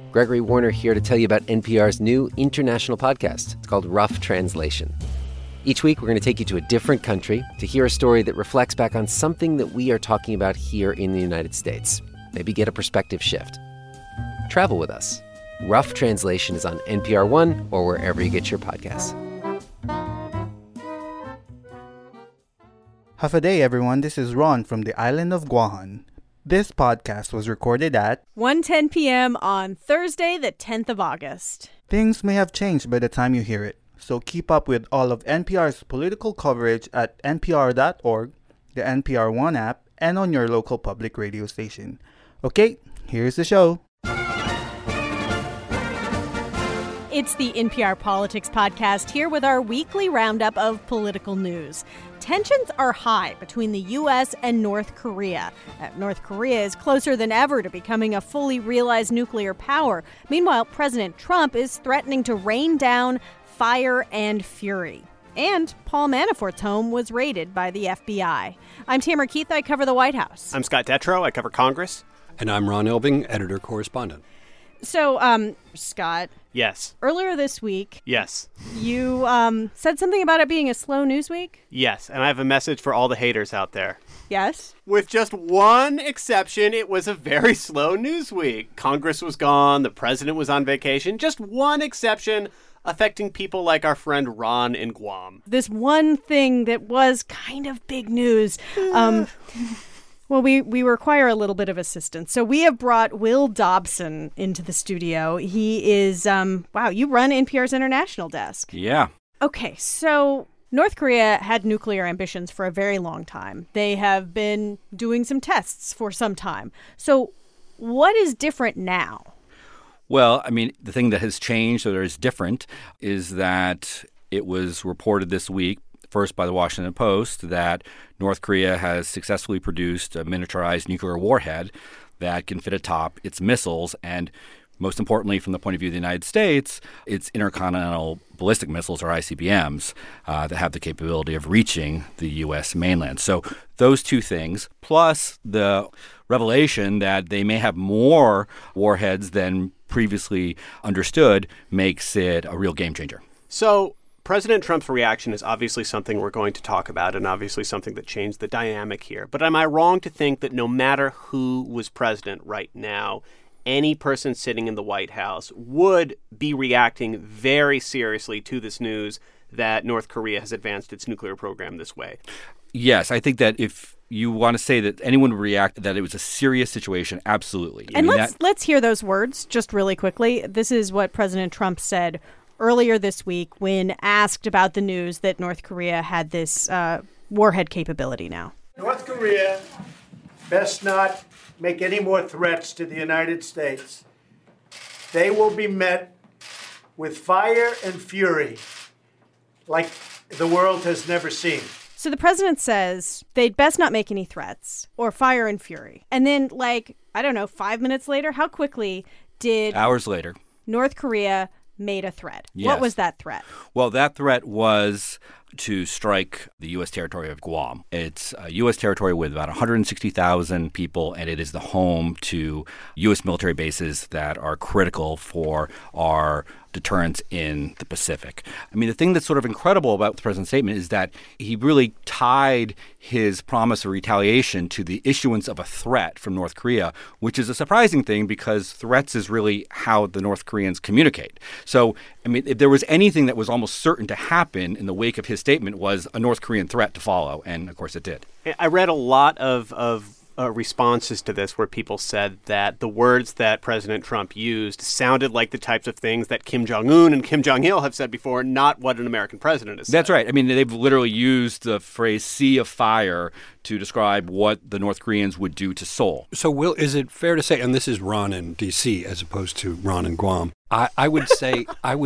Gregory Warner here to tell you about NPR's new international podcast. It's called Rough Translation. Each week, we're going to take you to a different country to hear a story that reflects back on something that we are talking about here in the United States. Maybe get a perspective shift. Travel with us. Rough Translation is on NPR One or wherever you get your podcasts. Half a day, everyone. This is Ron from the island of Guahan. This podcast was recorded at 1:10 p.m. on Thursday, the 10th of August. Things may have changed by the time you hear it, so keep up with all of NPR's political coverage at npr.org, the NPR One app, and on your local public radio station. Okay, here's the show. It's the NPR Politics Podcast here with our weekly roundup of political news. Tensions are high between the U.S. and North Korea. North Korea is closer than ever to becoming a fully realized nuclear power. Meanwhile, President Trump is threatening to rain down fire and fury. And Paul Manafort's home was raided by the FBI. I'm Tamara Keith. I cover the White House. I'm Scott Detrow. I cover Congress. And I'm Ron Elving, editor-correspondent. So, Scott. Yes. Earlier this week. Yes. You said something about it being a slow news week? Yes, and I have a message for all the haters out there. Yes? With just one exception, it was a very slow news week. Congress was gone, the president was on vacation. Just one exception affecting people like our friend Ron in Guam. This one thing that was kind of big news. Well, we require a little bit of assistance. So we have brought Will Dobson into the studio. He is, you run NPR's international desk. Yeah. Okay, so North Korea had nuclear ambitions for a very long time. They have been doing some tests for some time. So what is different now? Well, I mean, the thing that has changed or is different is that it was reported this week, first by the Washington Post, that North Korea has successfully produced a miniaturized nuclear warhead that can fit atop its missiles. And most importantly, from the point of view of the United States, its intercontinental ballistic missiles, or ICBMs, that have the capability of reaching the U.S. mainland. So those two things, plus the revelation that they may have more warheads than previously understood, makes it a real game changer. So President Trump's reaction is obviously something we're going to talk about and obviously something that changed the dynamic here. But am I wrong to think that no matter who was president right now, any person sitting in the White House would be reacting very seriously to this news that North Korea has advanced its nuclear program this way? Yes, I think that if you want to say that anyone would react that it was a serious situation, absolutely. And let's hear those words just really quickly. This is what President Trump said earlier this week when asked about the news that North Korea had this warhead capability now. North Korea best not make any more threats to the United States. They will be met with fire and fury like the world has never seen. So the president says they'd best not make any threats or fire and fury. And then, 5 minutes later, how quickly did... Hours later. North Korea made a threat. Yes. What was that threat? Well, that threat was to strike the U.S. territory of Guam. It's a U.S. territory with about 160,000 people, and it is the home to U.S. military bases that are critical for our deterrence in the Pacific. I mean, the thing that's sort of incredible about the president's statement is that he really tied his promise of retaliation to the issuance of a threat from North Korea, which is a surprising thing because threats is really how the North Koreans communicate. So, I mean, if there was anything that was almost certain to happen in the wake of his statement was a North Korean threat to follow, and of course it did. I read a lot of responses to this where people said that the words that President Trump used sounded like the types of things that Kim Jong-un and Kim Jong-il have said before, not what an American president has said. That's right. I mean, they've literally used the phrase sea of fire to describe what the North Koreans would do to Seoul. So, Will, is it fair to say, and this is Ron in D.C. as opposed to Ron in Guam, I would say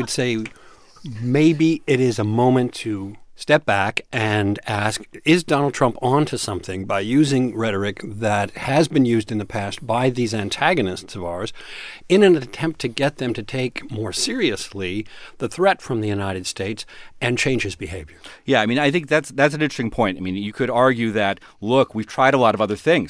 maybe it is a moment to step back and ask, is Donald Trump onto something by using rhetoric that has been used in the past by these antagonists of ours in an attempt to get them to take more seriously the threat from the United States and change his behavior? Yeah, I mean, I think that's an interesting point. I mean, you could argue that, look, we've tried a lot of other things.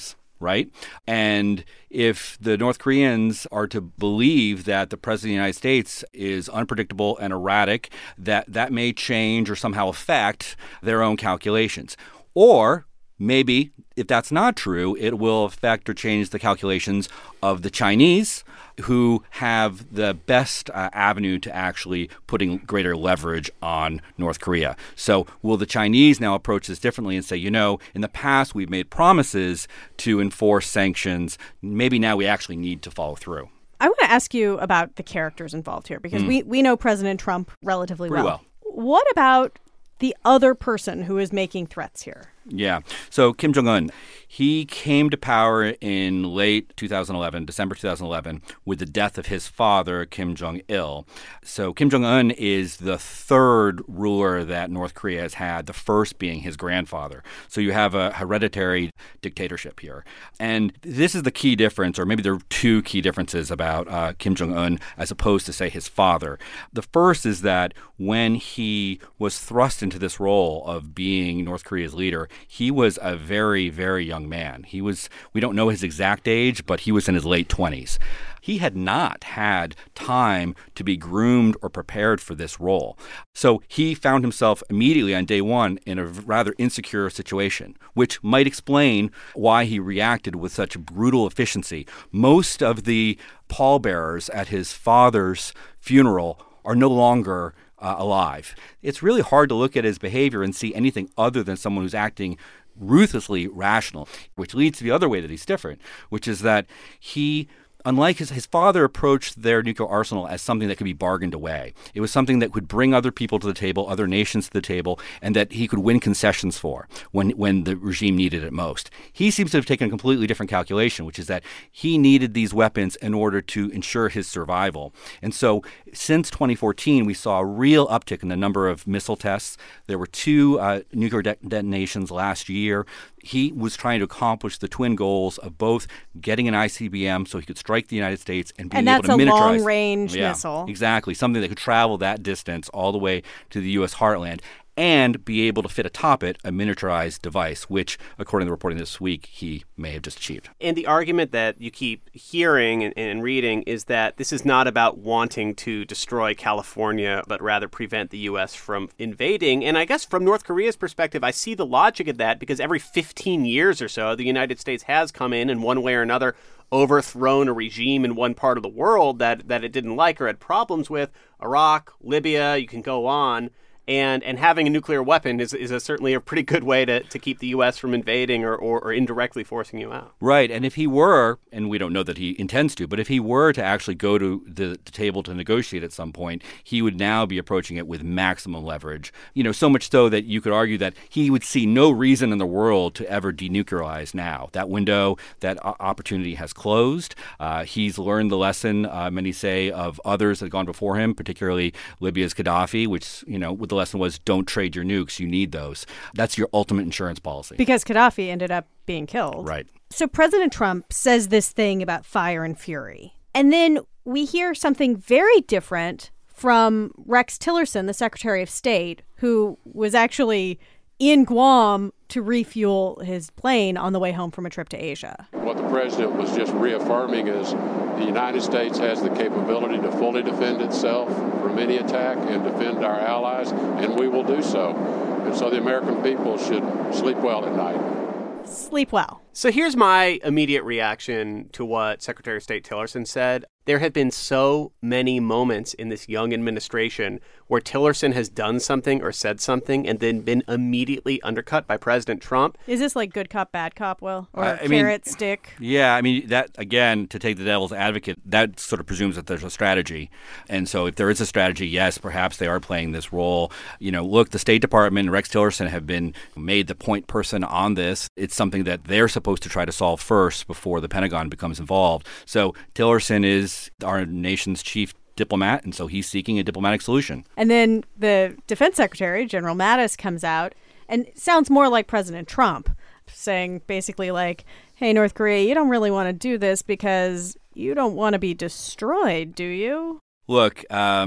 right? And if the North Koreans are to believe that the president of the United States is unpredictable and erratic, that may change or somehow affect their own calculations. Or maybe, if that's not true, it will affect or change the calculations of the Chinese, who have the best avenue to actually putting greater leverage on North Korea. So will the Chinese now approach this differently and say, in the past we've made promises to enforce sanctions. Maybe now we actually need to follow through. I want to ask you about the characters involved here, because we know President Trump relatively well. What about the other person who is making threats here? Yeah. So Kim Jong-un, he came to power in late 2011, December 2011, with the death of his father, Kim Jong-il. So Kim Jong-un is the third ruler that North Korea has had, the first being his grandfather. So you have a hereditary dictatorship here. And this is the key difference, or maybe there are two key differences about Kim Jong-un as opposed to, say, his father. The first is that when he was thrust into this role of being North Korea's leader, he was a very, very young man. We don't know his exact age, but he was in his late 20s. He had not had time to be groomed or prepared for this role. So he found himself immediately on day one in a rather insecure situation, which might explain why he reacted with such brutal efficiency. Most of the pallbearers at his father's funeral are no longer alive. It's really hard to look at his behavior and see anything other than someone who's acting ruthlessly rational, which leads to the other way that he's different, which is that he, unlike his father, approached their nuclear arsenal as something that could be bargained away. It was something that could bring other people to the table, other nations to the table, and that he could win concessions for when the regime needed it most. He seems to have taken a completely different calculation, which is that he needed these weapons in order to ensure his survival. And so since 2014, we saw a real uptick in the number of missile tests. There were two nuclear detonations last year. He was trying to accomplish the twin goals of both getting an ICBM so he could strike the United States and being able to miniaturize. And that's a long-range missile. Exactly, something that could travel that distance all the way to the U.S. heartland and be able to fit atop it a miniaturized device, which, according to the reporting this week, he may have just achieved. And the argument that you keep hearing and reading is that this is not about wanting to destroy California, but rather prevent the U.S. from invading. And I guess from North Korea's perspective, I see the logic of that, because every 15 years or so, the United States has come in one way or another, overthrown a regime in one part of the world that it didn't like or had problems with. Iraq, Libya, you can go on. And having a nuclear weapon is certainly a pretty good way to keep the U.S. from invading or indirectly forcing you out. Right. And if he were, and we don't know that he intends to, but if he were to actually go to the table to negotiate at some point, he would now be approaching it with maximum leverage. So much so that you could argue that he would see no reason in the world to ever denuclearize now. That window, that opportunity has closed. He's learned the lesson, many say, of others that have gone before him, particularly Libya's Gaddafi, which, with the lesson was don't trade your nukes. You need those. That's your ultimate insurance policy. Because Gaddafi ended up being killed. Right. So President Trump says this thing about fire and fury. And then we hear something very different from Rex Tillerson, the Secretary of State, who was actually in Guam to refuel his plane on the way home from a trip to Asia. What the president was just reaffirming is the United States has the capability to fully defend itself from any attack and defend our allies, and we will do so. And so the American people should sleep well at night. Sleep well. So here's my immediate reaction to what Secretary of State Tillerson said. There have been so many moments in this young administration where Tillerson has done something or said something and then been immediately undercut by President Trump. Is this like good cop, bad cop, Will? Or carrot, stick? Yeah, that, again, to take the devil's advocate, that sort of presumes that there's a strategy. And so if there is a strategy, yes, perhaps they are playing this role. Look, the State Department and Rex Tillerson have been made the point person on this. It's something that they're supposed to try to solve first before the Pentagon becomes involved. So Tillerson is our nation's chief diplomat, and so he's seeking a diplomatic solution. And then the Defense Secretary, General Mattis, comes out and sounds more like President Trump, saying basically like, hey, North Korea, you don't really want to do this because you don't want to be destroyed, do you? Look,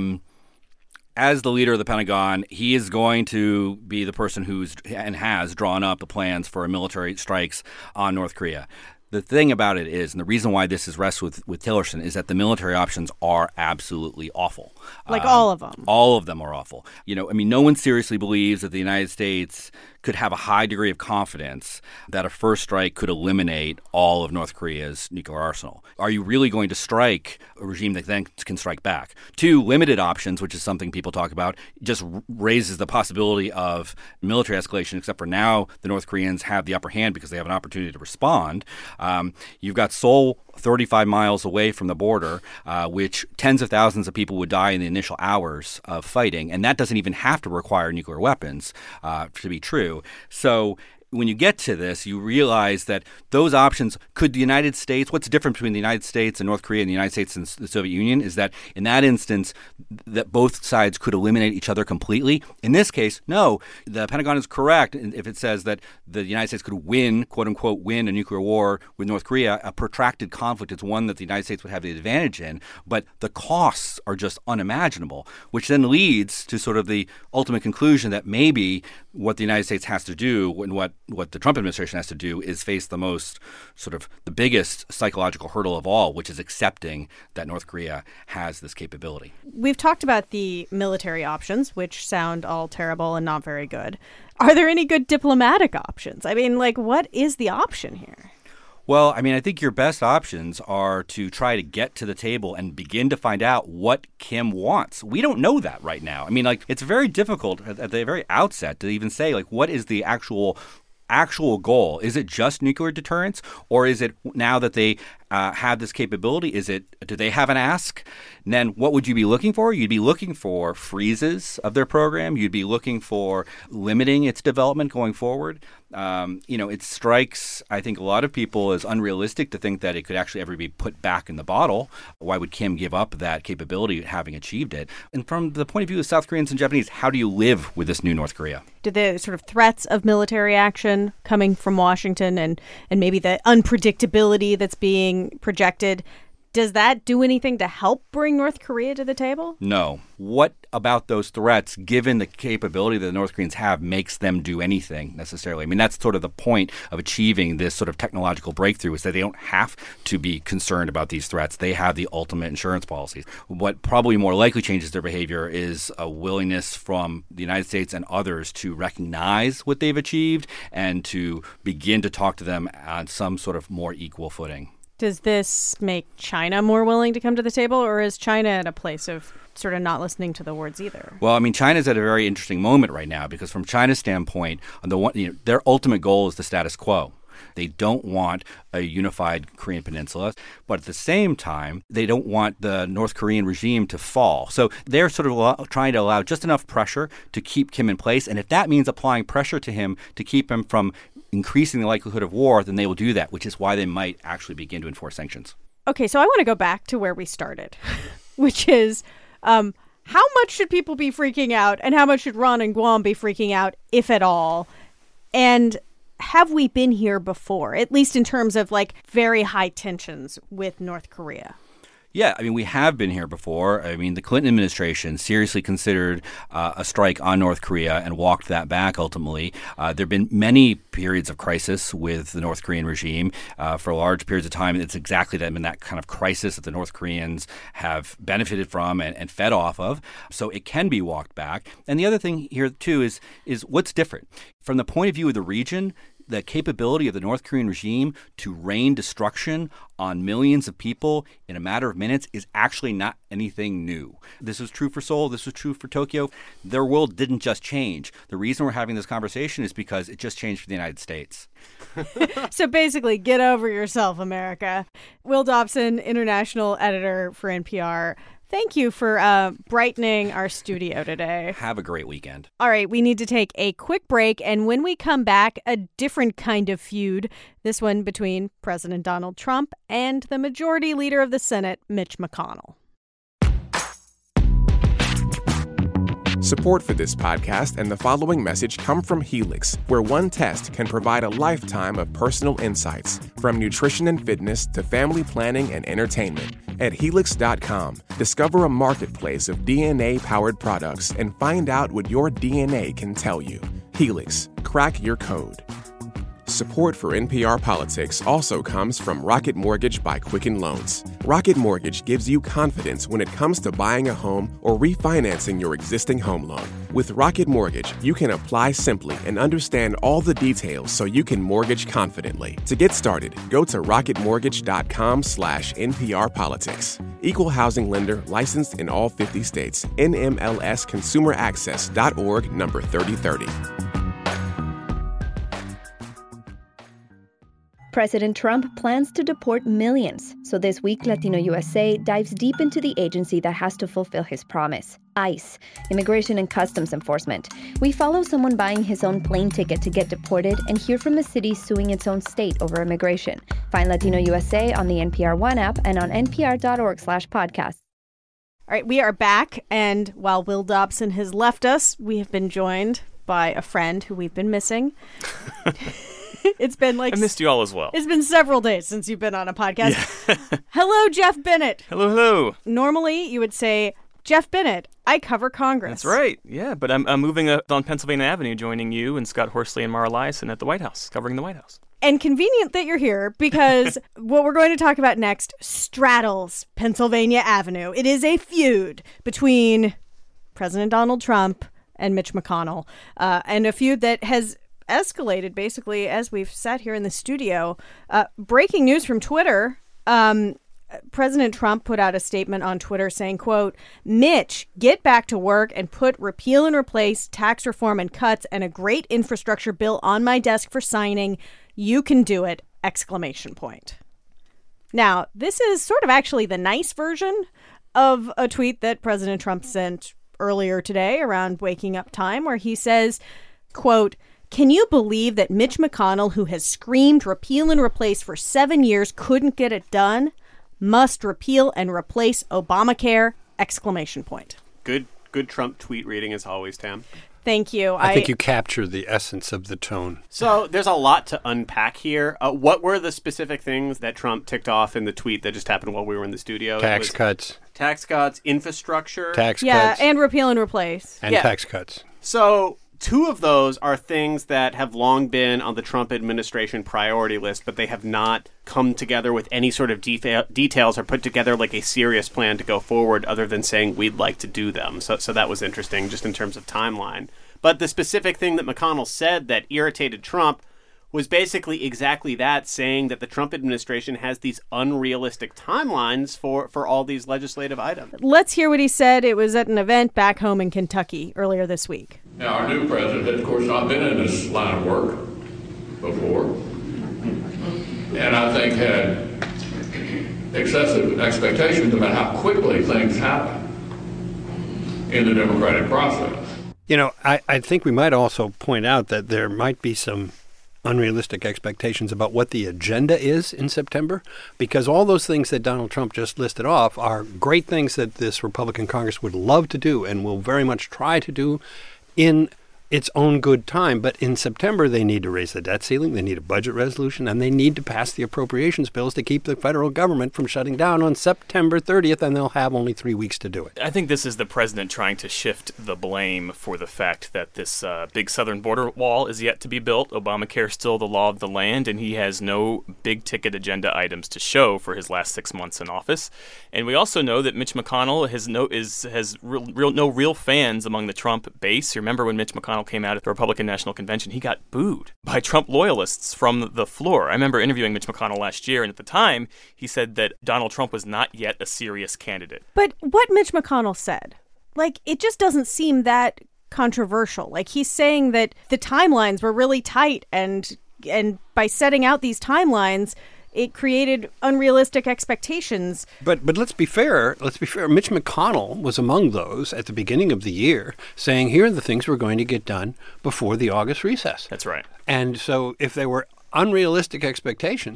as the leader of the Pentagon, he is going to be the person who's and has drawn up the plans for military strikes on North Korea. The thing about it is, and the reason why this is rests with Tillerson, is that the military options are absolutely awful. Like all of them. All of them are awful. No one seriously believes that the United States could have a high degree of confidence that a first strike could eliminate all of North Korea's nuclear arsenal. Are you really going to strike a regime that then can strike back? 2, limited options, which is something people talk about, just raises the possibility of military escalation, except for now the North Koreans have the upper hand because they have an opportunity to respond. You've got Seoul 35 miles away from the border, which tens of thousands of people would die in the initial hours of fighting, and that doesn't even have to require nuclear weapons to be true. So when you get to this, you realize that those options could the United States, what's different between the United States and North Korea and the United States and the Soviet Union is that in that instance, that both sides could eliminate each other completely. In this case, no, the Pentagon is correct if it says that the United States could win, quote unquote, win a nuclear war with North Korea. A protracted conflict is one that the United States would have the advantage in, but the costs are just unimaginable, which then leads to sort of the ultimate conclusion that maybe what the United States has to do and what the Trump administration has to do is face the most sort of the biggest psychological hurdle of all, which is accepting that North Korea has this capability. We've talked about the military options, which sound all terrible and not very good. Are there any good diplomatic options? I mean, what is the option here? Well, I think your best options are to try to get to the table and begin to find out what Kim wants. We don't know that right now. It's very difficult at the very outset to even say, what is the actual goal? Is it just nuclear deterrence, or is it now that they have this capability? Do they have an ask? And then what would you be looking for? You'd be looking for freezes of their program. You'd be looking for limiting its development going forward. It strikes, I think, a lot of people as unrealistic to think that it could actually ever be put back in the bottle. Why would Kim give up that capability having achieved it? And from the point of view of South Koreans and Japanese, how do you live with this new North Korea? Do the sort of threats of military action coming from Washington and maybe the unpredictability that's being projected, does that do anything to help bring North Korea to the table? No. What about those threats, given the capability that the North Koreans have, makes them do anything necessarily? That's sort of the point of achieving this sort of technological breakthrough, is that they don't have to be concerned about these threats. They have the ultimate insurance policies. What probably more likely changes their behavior is a willingness from the United States and others to recognize what they've achieved and to begin to talk to them on some sort of more equal footing. Does this make China more willing to come to the table, or is China at a place of sort of not listening to the words either? Well, China's at a very interesting moment right now because from China's standpoint, their ultimate goal is the status quo. They don't want a unified Korean peninsula, but at the same time, they don't want the North Korean regime to fall. So they're sort of trying to allow just enough pressure to keep Kim in place. And if that means applying pressure to him to keep him from increasing the likelihood of war, then they will do that, which is why they might actually begin to enforce sanctions. Okay, so I want to go back to where we started, which is how much should people be freaking out and how much should Ron and Guam be freaking out, if at all? And have we been here before, at least in terms of very high tensions with North Korea? Yeah, we have been here before. The Clinton administration seriously considered a strike on North Korea and walked that back ultimately. There have been many periods of crisis with the North Korean regime for large periods of time. It's exactly been that kind of crisis that the North Koreans have benefited from and fed off of. So it can be walked back. And the other thing here, too, is what's different. From the point of view of the region, the capability of the North Korean regime to rain destruction on millions of people in a matter of minutes is actually not anything new. This was true for Seoul. This was true for Tokyo. Their world didn't just change. The reason we're having this conversation is because it just changed for the United States. So basically, get over yourself, America. Will Dobson, international editor for NPR. Thank you for brightening our studio today. Have a great weekend. All right, we need to take a quick break. And when we come back, a different kind of feud, this one between President Donald Trump and the majority leader of the Senate, Mitch McConnell. Support for this podcast and the following message come from Helix, where one test can provide a lifetime of personal insights, from nutrition and fitness to family planning and entertainment. At Helix.com, discover a marketplace of DNA-powered products and find out what your DNA can tell you. Helix, crack your code. Support for NPR Politics also comes from Rocket Mortgage by Quicken Loans. Rocket Mortgage gives you confidence when it comes to buying a home or refinancing your existing home loan. With Rocket Mortgage, you can apply simply and understand all the details so you can mortgage confidently. To get started, go to rocketmortgage.com/NPR Politics. Equal housing lender licensed in all 50 states. NMLSconsumeraccess.org number 3030. President Trump plans to deport millions. So this week, Latino USA dives deep into the agency that has to fulfill his promise. ICE, Immigration and Customs Enforcement. We follow someone buying his own plane ticket to get deported and hear from a city suing its own state over immigration. Find Latino USA on the NPR One app and on npr.org/podcast. All right, we are back, and while Will Dobson has left us, we have been joined by a friend who we've been missing. It's been like... I missed you all as well. It's been several days since you've been on a podcast. Yeah. Hello, Jeff Bennett. Hello, hello. Normally, you would say, Jeff Bennett, I cover Congress. That's right. Yeah, but I'm moving up on Pennsylvania Avenue, joining you and Scott Horsley and Mara Liasson at the White House, covering the White House. And convenient that you're here, because what we're going to talk about next straddles Pennsylvania Avenue. It is a feud between President Donald Trump and Mitch McConnell, and a feud that has escalated basically as we've sat here in the studio. Breaking news from Twitter. President Trump put out a statement on Twitter saying, quote, "Mitch, get back to work and put repeal and replace, tax reform and cuts, and a great infrastructure bill on my desk for signing. You can do it!" Exclamation point. Now, this is sort of actually the nice version of a tweet that President Trump sent earlier today around waking up time, where he says, quote, "Can you believe that Mitch McConnell, who has screamed repeal and replace for 7 years, couldn't get it done? Must repeal and replace Obamacare!" Exclamation point. Good Trump tweet reading as always, Tam. Thank you. I think you captured the essence of the tone. So there's a lot to unpack here. What were the specific things that Trump ticked off in the tweet that just happened while we were in the studio? Tax cuts, infrastructure. Tax cuts. Yeah, and repeal and replace. And tax cuts. So two of those are things that have long been on the Trump administration priority list, but they have not come together with any sort of details or put together like a serious plan to go forward other than saying we'd like to do them. So that was interesting just in terms of timeline. But the specific thing that McConnell said that irritated Trump was basically exactly that, saying that the Trump administration has these unrealistic timelines for all these legislative items. Let's hear what he said. It was at an event back home in Kentucky earlier this week. Now, our new president had, of course, not been in this line of work before, and I think had excessive expectations about how quickly things happen in the democratic process. You know, I think we might also point out that there might be some unrealistic expectations about what the agenda is in September, because all those things that Donald Trump just listed off are great things that this Republican Congress would love to do and will very much try to do in its own good time. But in September, they need to raise the debt ceiling, they need a budget resolution, and they need to pass the appropriations bills to keep the federal government from shutting down on September 30th, and they'll have only 3 weeks to do it. I think this is the president trying to shift the blame for the fact that this big southern border wall is yet to be built. Obamacare is still the law of the land, and he has no big-ticket agenda items to show for his last 6 months in office. And we also know that Mitch McConnell has no real fans among the Trump base. You remember when Mitch McConnell came out at the Republican National Convention, he got booed by Trump loyalists from the floor. I remember interviewing Mitch McConnell last year, and at the time, he said that Donald Trump was not yet a serious candidate. But what Mitch McConnell said, like, it just doesn't seem that controversial. Like, he's saying that the timelines were really tight, and by setting out these timelines, it created unrealistic expectations. But let's be fair. Mitch McConnell was among those at the beginning of the year saying, here are the things we're going to get done before the August recess. That's right. And so if they were unrealistic expectations,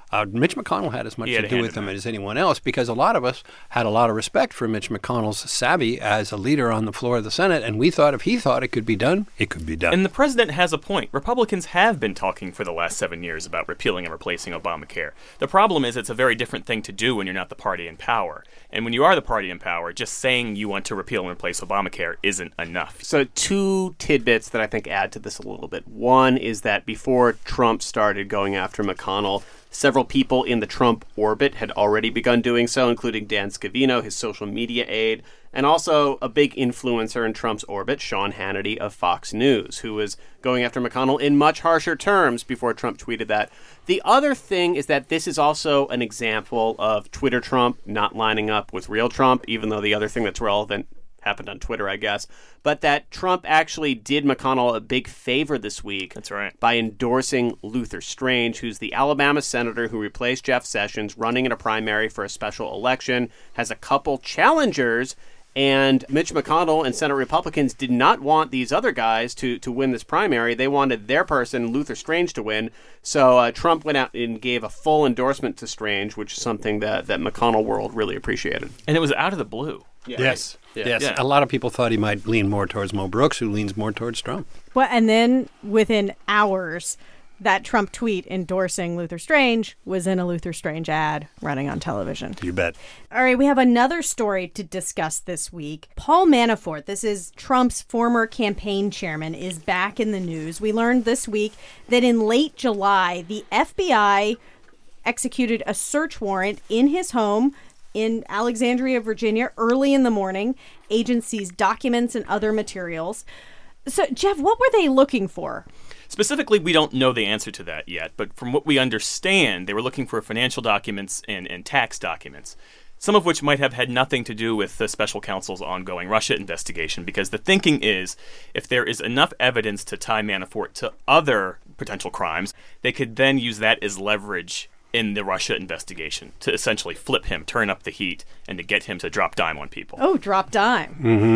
Mitch McConnell had as much to do with them as anyone else, because a lot of us had a lot of respect for Mitch McConnell's savvy as a leader on the floor of the Senate, and we thought if he thought it could be done, it could be done. And the president has a point. Republicans have been talking for the last 7 years about repealing and replacing Obamacare. The problem is it's a very different thing to do when you're not the party in power. And when you are the party in power, just saying you want to repeal and replace Obamacare isn't enough. So 2 tidbits that I think add to this a little bit. One is that before Trump started going after McConnell, several people in the Trump orbit had already begun doing so, including Dan Scavino, his social media aide, and also a big influencer in Trump's orbit, Sean Hannity of Fox News, who was going after McConnell in much harsher terms before Trump tweeted that. The other thing is that this is also an example of Twitter Trump not lining up with real Trump, even though the other thing that's relevant happened on Twitter, I guess, but that Trump actually did McConnell a big favor this week. That's right. By endorsing Luther Strange, who's the Alabama senator who replaced Jeff Sessions, running in a primary for a special election, has a couple challengers, and Mitch McConnell and Senate Republicans did not want these other guys to win this primary. They wanted their person, Luther Strange, to win. So Trump went out and gave a full endorsement to Strange, which is something that McConnell world really appreciated. And it was out of the blue. Yes. A lot of people thought he might lean more towards Mo Brooks, who leans more towards Trump. Well, and then within hours, that Trump tweet endorsing Luther Strange was in a Luther Strange ad running on television. You bet. All right, we have another story to discuss this week. Paul Manafort, this is Trump's former campaign chairman, is back in the news. We learned this week that in late July, the FBI executed a search warrant in his home in Alexandria, Virginia, early in the morning. Agents seized documents and other materials. So, Jeff, what were they looking for? Specifically, we don't know the answer to that yet, but from what we understand, they were looking for financial documents and tax documents, some of which might have had nothing to do with the special counsel's ongoing Russia investigation, because the thinking is if there is enough evidence to tie Manafort to other potential crimes, they could then use that as leverage in the Russia investigation to essentially flip him, turn up the heat, and to get him to drop dime on people. Oh, drop dime.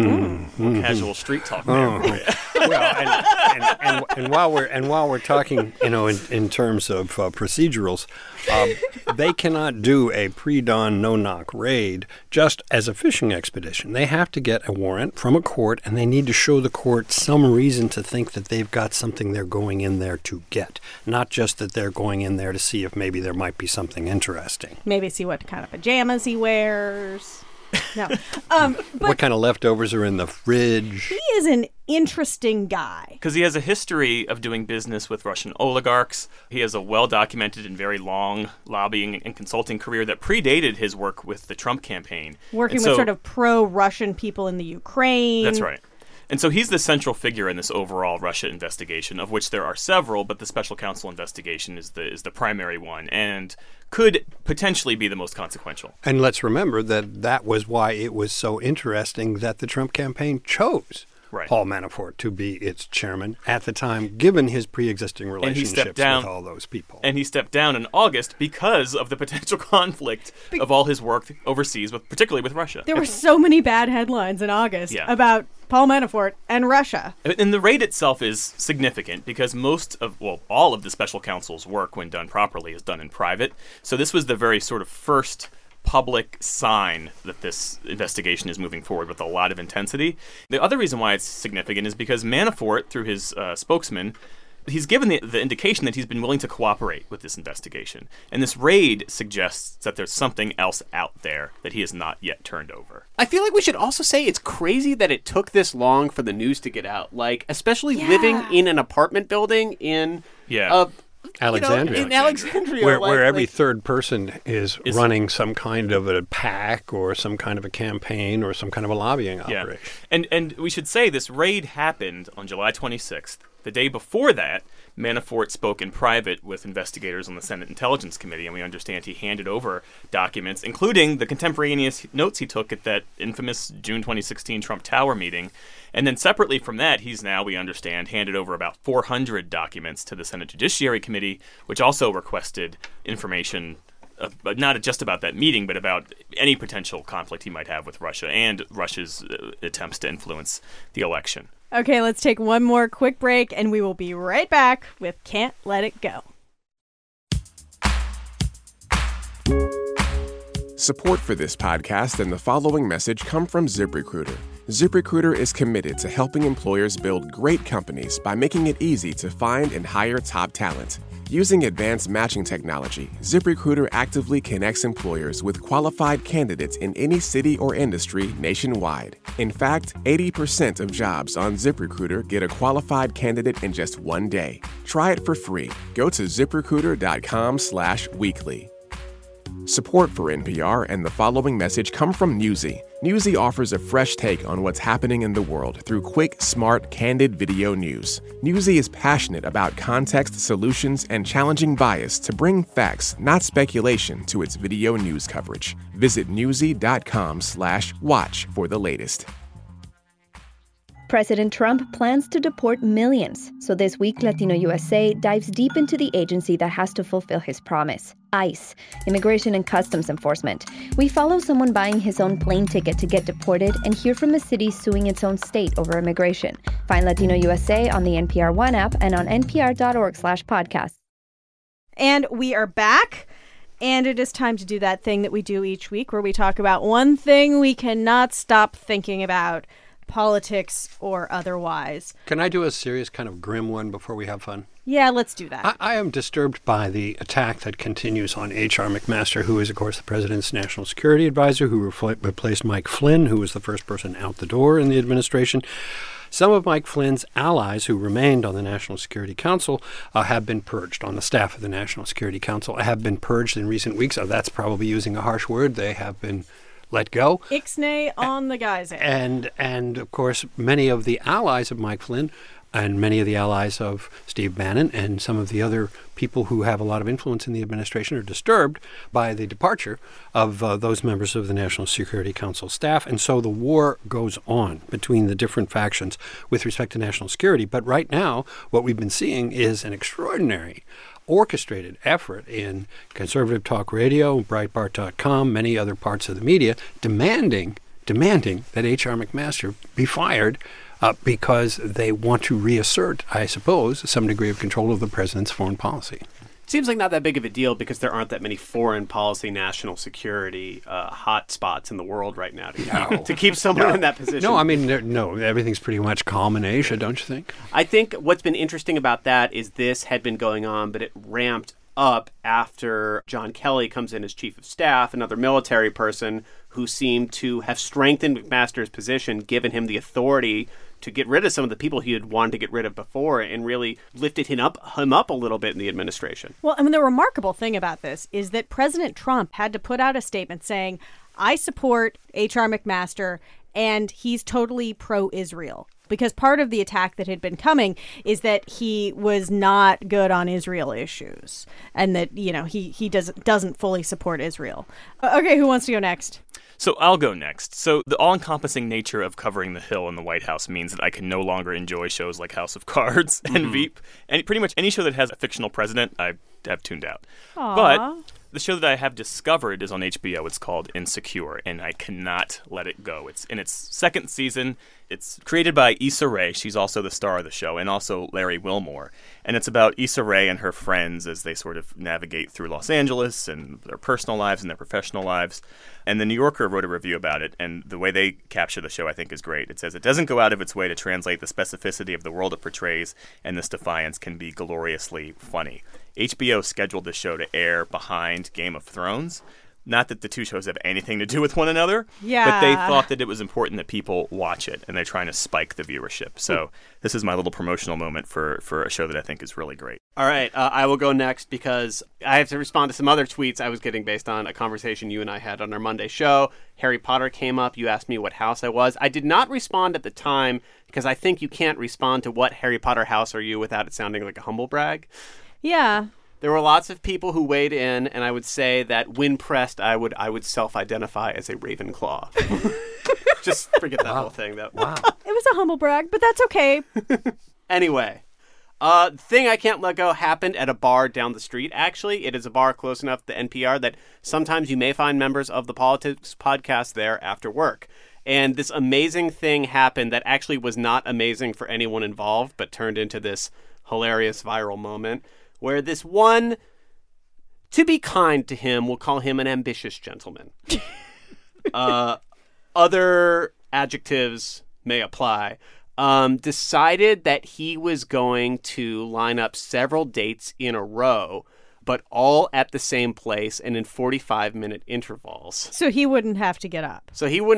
Casual street talk there. Well, and while we're talking, in terms of procedurals, they cannot do a pre-dawn no-knock raid just as a fishing expedition. They have to get a warrant from a court, and they need to show the court some reason to think that they've got something they're going in there to get, not just that they're going in there to see if maybe there might be something interesting. Maybe see what kind of pajamas he wears. No. What kind of leftovers are in the fridge? He is an interesting guy. Because he has a history of doing business with Russian oligarchs. He has a well-documented and very long lobbying and consulting career that predated his work with the Trump campaign. Working with sort of pro-Russian people in the Ukraine. That's right. And so he's the central figure in this overall Russia investigation, of which there are several, but the special counsel investigation is the primary one and could potentially be the most consequential. And let's remember that was why it was so interesting that the Trump campaign chose Paul Manafort to be its chairman at the time, given his pre-existing relationships with all those people. And he stepped down in August because of the potential conflict of all his work overseas, particularly with Russia. There were so many bad headlines in August about Paul Manafort and Russia. And the raid itself is significant because all of the special counsel's work, when done properly, is done in private. So this was the very sort of first public sign that this investigation is moving forward with a lot of intensity. The other reason why it's significant is because Manafort, through his spokesman, he's given the indication that he's been willing to cooperate with this investigation. And this raid suggests that there's something else out there that he has not yet turned over. I feel like we should also say it's crazy that it took this long for the news to get out. Like, especially living in an apartment building in Alexandria. In Alexandria. Where every third person is running some kind of a PAC or some kind of a campaign or some kind of a lobbying operation. And we should say this raid happened on July 26th. The day before that, Manafort spoke in private with investigators on the Senate Intelligence Committee, and we understand he handed over documents, including the contemporaneous notes he took at that infamous June 2016 Trump Tower meeting. And then separately from that, he's now, we understand, handed over about 400 documents to the Senate Judiciary Committee, which also requested information but not just about that meeting, but about any potential conflict he might have with Russia and Russia's attempts to influence the election. Okay, let's take one more quick break, and we will be right back with Can't Let It Go. Support for this podcast and the following message come from ZipRecruiter. ZipRecruiter is committed to helping employers build great companies by making it easy to find and hire top talent. Using advanced matching technology, ZipRecruiter actively connects employers with qualified candidates in any city or industry nationwide. In fact, 80% of jobs on ZipRecruiter get a qualified candidate in just one day. Try it for free. Go to ZipRecruiter.com/weekly. Support for NPR and the following message come from Newsy. Newsy offers a fresh take on what's happening in the world through quick, smart, candid video news. Newsy is passionate about context, solutions, and challenging bias to bring facts, not speculation, to its video news coverage. Visit newsy.com/watch for the latest. President Trump plans to deport millions. So this week, Latino USA dives deep into the agency that has to fulfill his promise. ICE, Immigration and Customs Enforcement. We follow someone buying his own plane ticket to get deported and hear from a city suing its own state over immigration. Find Latino USA on the NPR One app and on npr.org/podcast. And we are back. And it is time to do that thing that we do each week where we talk about one thing we cannot stop thinking about, politics or otherwise. Can I do a serious kind of grim one before we have fun? Yeah, let's do that. I am disturbed by the attack that continues on H.R. McMaster, who is, of course, the president's national security advisor, who replaced Mike Flynn, who was the first person out the door in the administration. Some of Mike Flynn's allies who remained on the National Security Council have been purged, on the staff of the National Security Council, have been purged in recent weeks. That's probably using a harsh word. They have been let go. Ixnay on the Geyser. And of course, many of the allies of Mike Flynn and many of the allies of Steve Bannon and some of the other people who have a lot of influence in the administration are disturbed by the departure of those members of the National Security Council staff. And so the war goes on between the different factions with respect to national security. But right now, what we've been seeing is an extraordinary orchestrated effort in conservative talk radio, Breitbart.com, many other parts of the media, demanding that H.R. McMaster be fired because they want to reassert, I suppose, some degree of control of the president's foreign policy. Seems like not that big of a deal because there aren't that many foreign policy, national security hot spots in the world right now to keep someone in that position. No, I mean, everything's pretty much calm in Asia, don't you think? I think what's been interesting about that is this had been going on, but it ramped up after John Kelly comes in as chief of staff, another military person who seemed to have strengthened McMaster's position, given him the authority to get rid of some of the people he had wanted to get rid of before, and really lifted him up a little bit in the administration. Well, I mean, the remarkable thing about this is that President Trump had to put out a statement saying, I support H.R. McMaster, and he's totally pro-Israel. Because part of the attack that had been coming is that he was not good on Israel issues, and that, he doesn't fully support Israel. Okay, who wants to go next? So I'll go next. So the all-encompassing nature of covering the Hill in the White House means that I can no longer enjoy shows like House of Cards and Veep. And pretty much any show that has a fictional president, I have tuned out. Aww. But the show that I have discovered is on HBO. It's called Insecure, and I cannot let it go. It's in its second season. It's created by Issa Rae. She's also the star of the show, and also Larry Wilmore. And it's about Issa Rae and her friends as they sort of navigate through Los Angeles and their personal lives and their professional lives. And the New Yorker wrote a review about it, and the way they capture the show, I think, is great. It says, it doesn't go out of its way to translate the specificity of the world it portrays, and this defiance can be gloriously funny. HBO scheduled the show to air behind Game of Thrones. Not that the two shows have anything to do with one another, but they thought that it was important that people watch it, and they're trying to spike the viewership. So this is my little promotional moment for a show that I think is really great. All right, I will go next because I have to respond to some other tweets I was getting based on a conversation you and I had on our Monday show. Harry Potter came up. You asked me what house I was. I did not respond at the time because I think you can't respond to what Harry Potter house are you without it sounding like a humble brag. Yeah. There were lots of people who weighed in, and I would say that when pressed, I would self-identify as a Ravenclaw. Just forget that whole thing, though. Wow. It was a humble brag, but that's okay. Anyway, the thing I can't let go happened at a bar down the street, actually. It is a bar close enough to NPR that sometimes you may find members of the Politics podcast there after work. And this amazing thing happened that actually was not amazing for anyone involved, but turned into this hilarious viral moment, where this one to be kind to him, we'll call him an ambitious gentleman. Other adjectives may apply. Decided that he was going to line up several dates in a row, but all at the same place and in 45-minute intervals. So he wouldn't have to get up.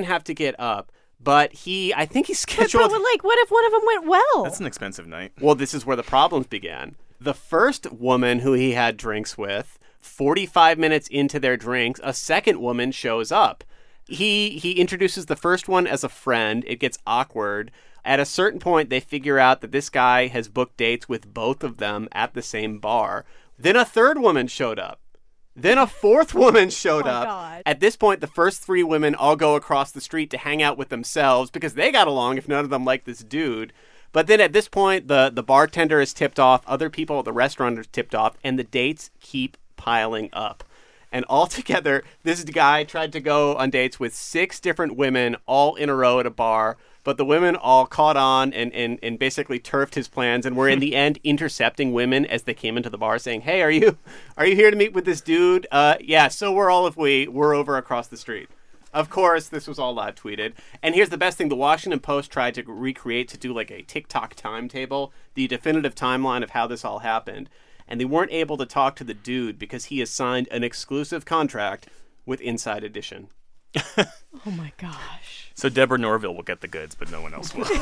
But I think he scheduled... But like, what if one of them went well? That's an expensive night. Well, this is where the problems began. The first woman who he had drinks with, 45 minutes into their drinks, a second woman shows up. He introduces the first one as a friend. It gets awkward. At a certain point, they figure out that this guy has booked dates with both of them at the same bar. Then a third woman showed up. Then a fourth woman showed up. God. At this point, the first three women all go across the street to hang out with themselves because they got along if none of them liked this dude. But then at this point, the bartender is tipped off, other people at the restaurant are tipped off, and the dates keep piling up. And altogether, this guy tried to go on dates with 6 different women all in a row at a bar, but the women all caught on and basically turfed his plans and were in the end intercepting women as they came into the bar saying, "Hey, are you here to meet with this dude? Yeah, so we're all if we're over across the street." Of course, this was all live tweeted. And here's the best thing. The Washington Post tried to recreate, to do like a TikTok timetable, the definitive timeline of how this all happened. And they weren't able to talk to the dude because he has signed an exclusive contract with Inside Edition. Oh, my gosh. So Deborah Norville will get the goods, but no one else will.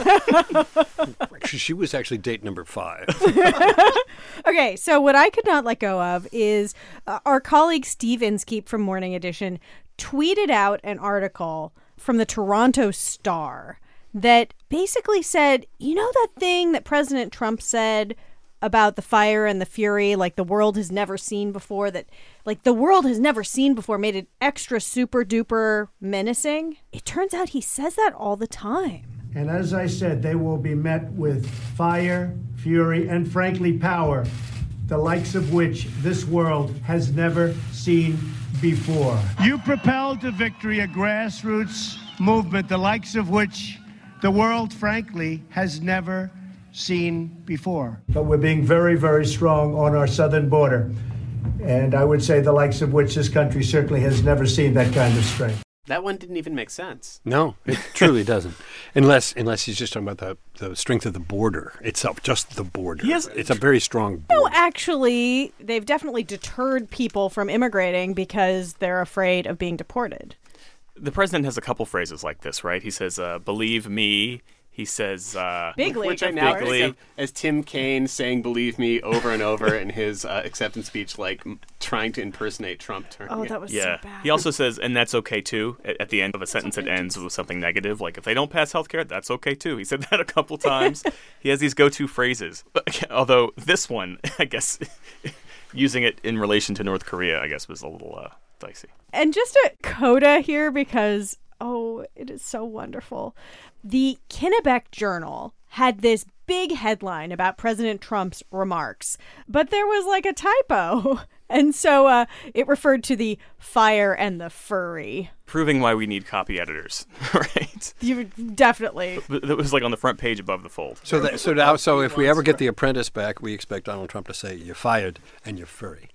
She was actually date number 5. Okay, so what I could not let go of is our colleague Steve Inskeep from Morning Edition tweeted out an article from the Toronto Star that basically said, you know that thing that President Trump said about the fire and the fury, like the world has never seen before, that like the world has never seen before, made it extra super duper menacing? It turns out he says that all the time. And as I said, they will be met with fire, fury, and frankly, power, the likes of which this world has never seen before. You propelled to victory a grassroots movement, the likes of which the world, frankly, has never seen before. But we're being very, very strong on our southern border. And I would say the likes of which this country certainly has never seen that kind of strength. That one didn't even make sense. No, it truly doesn't. Unless he's just talking about the strength of the border itself, just the border. Yes. It's a very strong border. No, actually, they've definitely deterred people from immigrating because they're afraid of being deported. The president has a couple phrases like this, right? He says, believe me. He says... Big league, which I now think of as Tim Kaine saying "believe me" over and over in his acceptance speech, like trying to impersonate Trump. Oh, that was so bad. He also says, and that's okay too, at the end of a sentence that ends with something negative, like if they don't pass healthcare, that's okay too. He said that a couple times. He has these go-to phrases. Although this one, I guess, using it in relation to North Korea, I guess, was a little dicey. And just a coda here because... oh, it is so wonderful. The Kennebec Journal had this big headline about President Trump's remarks, but there was like a typo. And so it referred to the fire and the furry. Proving why we need copy editors, right? You definitely. It was like on the front page above the fold. So if we ever get The Apprentice back, we expect Donald Trump to say, "You're fired and you're furry."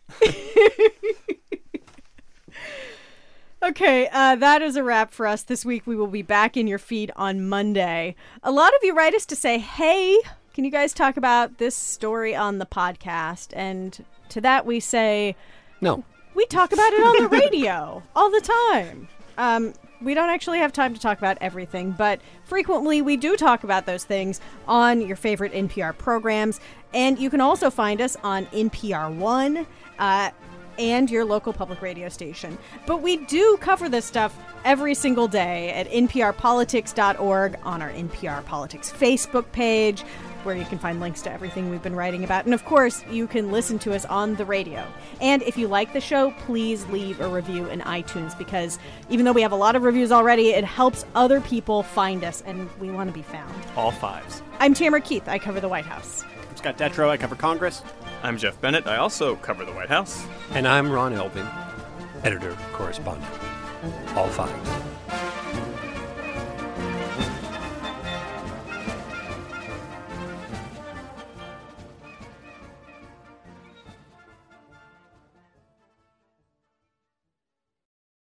Okay, that is a wrap for us this week. We will be back in your feed on Monday. A lot of you write us to say, hey, can you guys talk about this story on the podcast? And to that we say, no. We talk about it on the radio all the time. We don't actually have time to talk about everything, but frequently we do talk about those things on your favorite NPR programs. And you can also find us on NPR One, and your local public radio station. But we do cover this stuff every single day at nprpolitics.org, on our NPR Politics Facebook page, where you can find links to everything we've been writing about. And of course, you can listen to us on the radio. And if you like the show, please leave a review in iTunes, because even though we have a lot of reviews already, it helps other people find us, and we want to be found. All 5s. I'm Tamara Keith. I cover the White House. I'm Scott Detrow. I cover Congress. I'm Jeff Bennett. I also cover the White House. And I'm Ron Elving, editor-correspondent. All 5s.